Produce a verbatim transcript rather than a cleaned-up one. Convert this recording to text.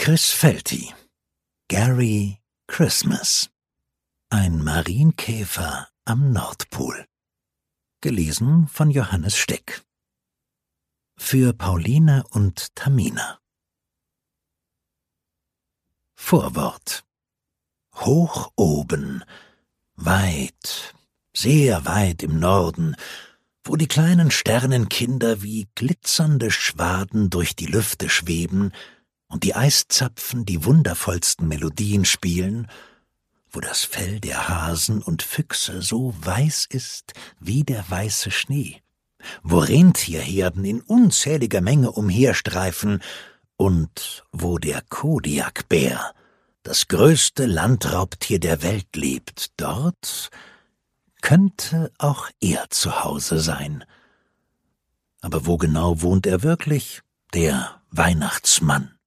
Chris Felty, Gary Christmas. Ein Marienkäfer am Nordpol. Gelesen von Johannes Steck. Für Pauline und Tamina. Vorwort. Hoch oben, weit, sehr weit im Norden, wo die kleinen Sternenkinder wie glitzernde Schwaden durch die Lüfte schweben und die Eiszapfen die wundervollsten Melodien spielen, wo das Fell der Hasen und Füchse so weiß ist wie der weiße Schnee, wo Rentierherden in unzähliger Menge umherstreifen und wo der Kodiakbär, das größte Landraubtier der Welt, lebt, dort könnte auch er zu Hause sein. Aber wo genau wohnt er wirklich, der Weihnachtsmann?